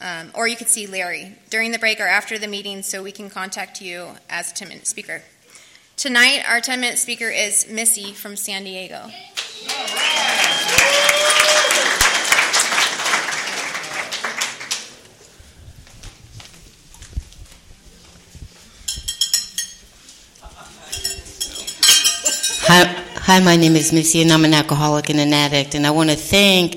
or you could see Larry during the break or after the meeting so we can contact you as a 10-minute speaker. Tonight, our 10-minute speaker is Missy from San Diego. Hi, my name is Missy, and I'm an alcoholic and an addict. And I want to thank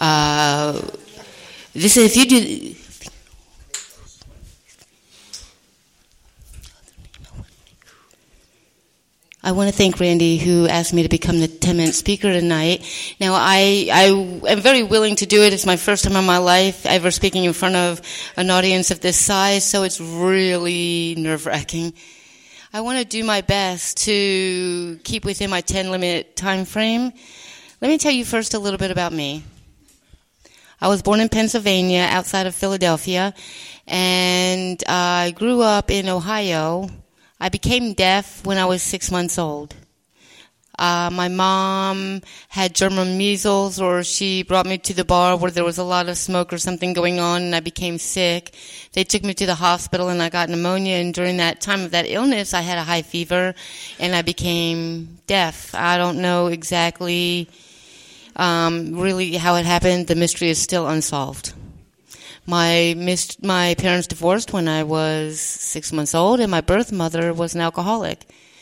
I want to thank Randy, who asked me to become the 10-minute speaker tonight. Now, I am very willing to do it. It's my first time in my life ever speaking in front of an audience of this size, so it's really nerve-wracking. I want to do my best to keep within my 10-minute time frame. Let me tell you first a little bit about me. I was born in Pennsylvania, outside of Philadelphia, and I grew up in Ohio. I became deaf when I was 6 months old. My mom had German measles, or she brought me to the bar where there was a lot of smoke or something going on, and I became sick. They took me to the hospital, and I got pneumonia, and during that time of that illness, I had a high fever, and I became deaf. I don't know exactly really how it happened. The mystery is still unsolved. My parents divorced when I was 6 months old, and my birth mother was an alcoholic.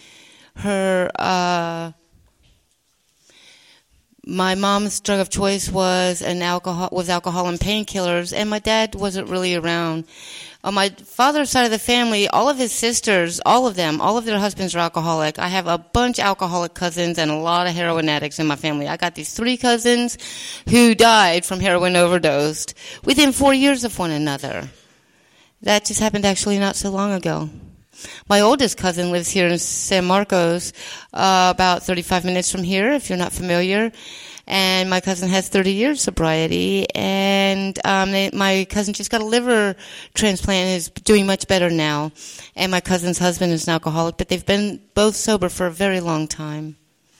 My mom's drug of choice was alcohol and painkillers, and my dad wasn't really around. On my father's side of the family, all of his sisters, all of their husbands are alcoholic. I have a bunch of alcoholic cousins and a lot of heroin addicts in my family. I got these 3 cousins who died from heroin overdose within 4 years of one another. That just happened actually not so long ago. My oldest cousin lives here in San Marcos, about 35 minutes from here, if you're not familiar. And my cousin has 30 years sobriety. And my cousin just got a liver transplant and is doing much better now. And my cousin's husband is an alcoholic, but they've been both sober for a very long time.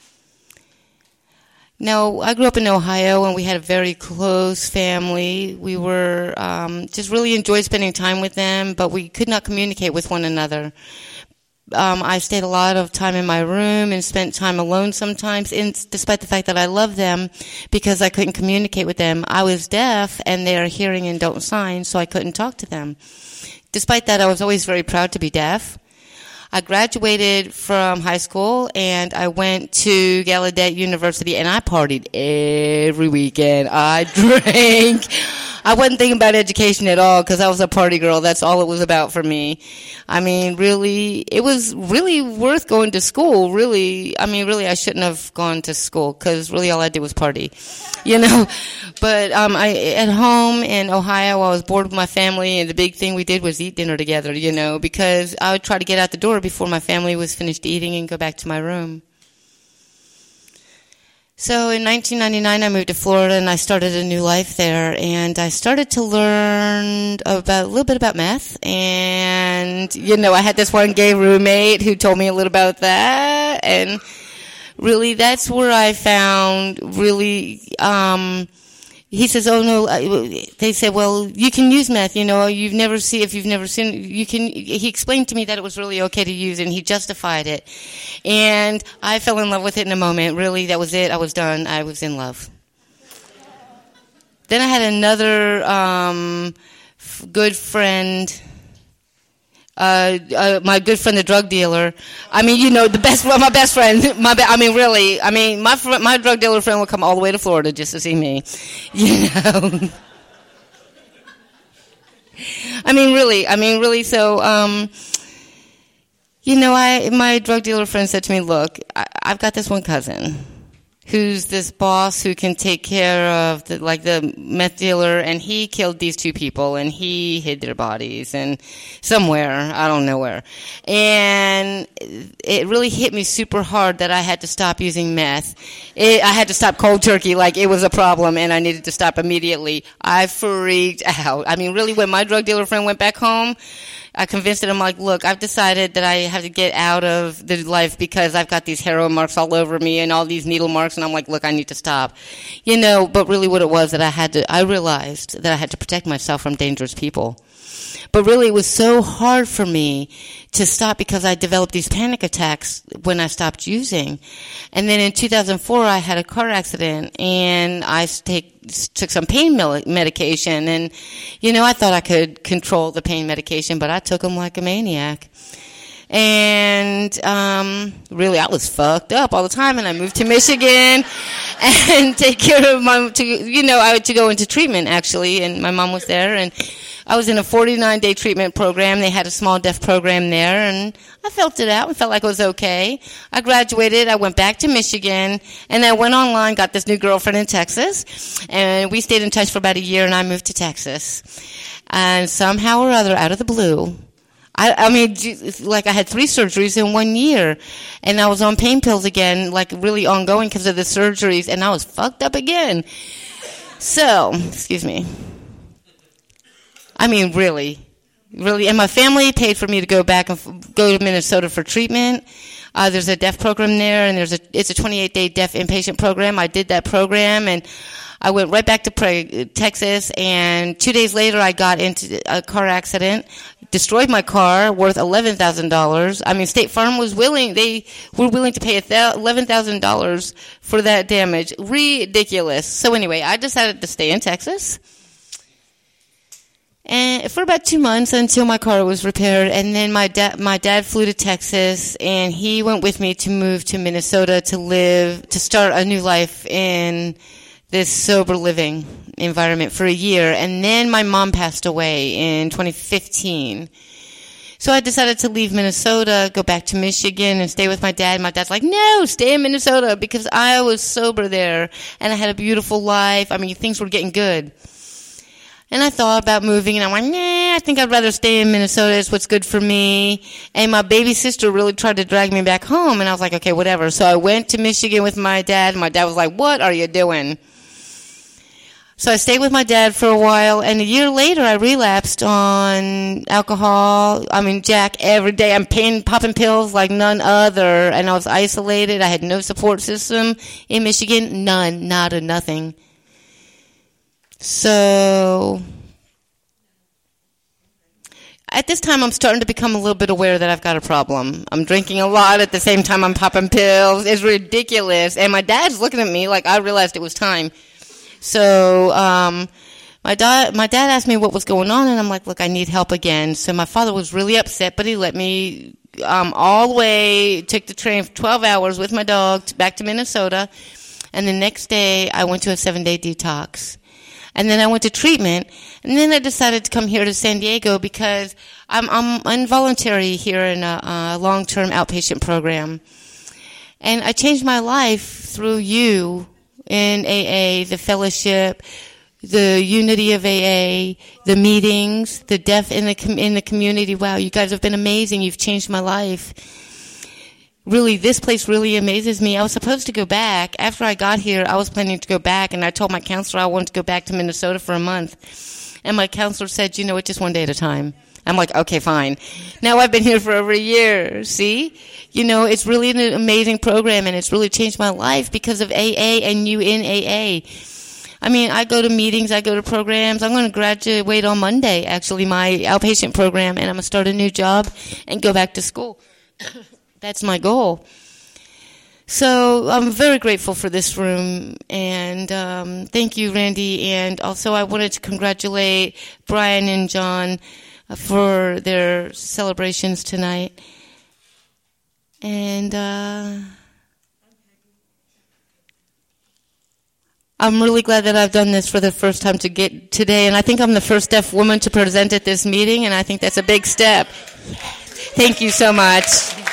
Now, I grew up in Ohio, and we had a very close family. We were just really enjoyed spending time with them, but we could not communicate with one another. I stayed a lot of time in my room and spent time alone sometimes, despite the fact that I loved them, because I couldn't communicate with them. I was deaf, and they are hearing and don't sign, so I couldn't talk to them. Despite that, I was always very proud to be deaf. I graduated from high school, and I went to Gallaudet University, and I partied every weekend. I drank. I wasn't thinking about education at all because I was a party girl. That's all it was about for me. I mean, really, it was really worth going to school. Really, I shouldn't have gone to school because really all I did was party, you know. But at home in Ohio, I was bored with my family, and the big thing we did was eat dinner together, you know, because I would try to get out the door before my family was finished eating and go back to my room. So in 1999, I moved to Florida, and I started a new life there, and I started to learn a little bit about meth, and, you know, I had this one gay roommate who told me a little about that, and really that's where I found really, he says, oh no, they said, well, you can use meth, you know, he explained to me that it was really okay to use, and he justified it. And I fell in love with it in a moment. Really, that was it. I was done. I was in love. Then I had another good friend, my good friend, the drug dealer. I mean, you know, my best friend. My drug dealer friend would come all the way to Florida just to see me. You know. I mean, really. So, you know, my drug dealer friend said to me, look, I've got this one cousin who's this boss who can take care of the meth dealer, and he killed these 2 people, and he hid their bodies and somewhere, I don't know where. And it really hit me super hard that I had to stop using meth. I had to stop cold turkey like it was a problem, and I needed to stop immediately. I freaked out. I mean, really, when my drug dealer friend went back home, I convinced it. I'm like, look, I've decided that I have to get out of the life because I've got these heroin marks all over me and all these needle marks. And I'm like, look, I need to stop. But really what it was that I realized that I had to protect myself from dangerous people. But really, it was so hard for me to stop because I developed these panic attacks when I stopped using. And then in 2004, I had a car accident, and I took some pain medication. And, I thought I could control the pain medication, but I took them like a maniac. And really, I was fucked up all the time, and I moved to Michigan and take care of I had to go into treatment, actually, and my mom was there, and I was in a 49-day treatment program. They had a small deaf program there, and I felt it out and felt like it was okay. I graduated. I went back to Michigan, and I went online, got this new girlfriend in Texas, and we stayed in touch for about a year, and I moved to Texas. And somehow or other, out of the blue, I had 3 surgeries in 1 year, and I was on pain pills again, like really ongoing because of the surgeries, and I was fucked up again. So, excuse me. Really. And my family paid for me to go back and go to Minnesota for treatment. There's a deaf program there, and it's a 28-day deaf inpatient program. I did that program, and I went right back to Texas, and 2 days later I got into a car accident, destroyed my car, worth $11,000. State Farm was willing to pay $11,000 for that damage. Ridiculous. So anyway, I decided to stay in Texas. And for about 2 months until my car was repaired, and then my dad flew to Texas, and he went with me to move to Minnesota to start a new life in this sober living environment for a year. And then my mom passed away in 2015. So I decided to leave Minnesota, go back to Michigan, and stay with my dad. My dad's like, no, stay in Minnesota, because I was sober there, and I had a beautiful life. Things were getting good. And I thought about moving, and I went, I think I'd rather stay in Minnesota. It's what's good for me. And my baby sister really tried to drag me back home, and I was like, okay, whatever. So I went to Michigan with my dad, and my dad was like, what are you doing? So I stayed with my dad for a while, and a year later I relapsed on alcohol. Jack, every day. I'm popping pills like none other, and I was isolated. I had no support system in Michigan. None, nada, nothing. So at this time, I'm starting to become a little bit aware that I've got a problem. I'm drinking a lot at the same time I'm popping pills. It's ridiculous. And my dad's looking at me like I realized it was time. So my dad asked me what was going on, and I'm like, look, I need help again. So my father was really upset, but he let me all the way, took the train for 12 hours with my dog back to Minnesota. And the next day, I went to a 7-day detox. And then I went to treatment, and then I decided to come here to San Diego because I'm involuntary here in a long-term outpatient program. And I changed my life through you in AA, the fellowship, the unity of AA, the meetings, the deaf in the community. Wow, you guys have been amazing. You've changed my life. Really, this place really amazes me. I was supposed to go back. After I got here, I was planning to go back, and I told my counselor I wanted to go back to Minnesota for a month. And my counselor said, it's just one day at a time. I'm like, okay, fine. Now I've been here for over a year. See? It's really an amazing program, and it's really changed my life because of AA and you in AA. I go to meetings, I go to programs. I'm going to graduate on Monday, actually, my outpatient program, and I'm going to start a new job and go back to school. That's my goal. So I'm very grateful for this room, and thank you, Randy. And also I wanted to congratulate Brian and John for their celebrations tonight. And I'm really glad that I've done this for the first time today, and I think I'm the first deaf woman to present at this meeting, and I think that's a big step. Thank you so much.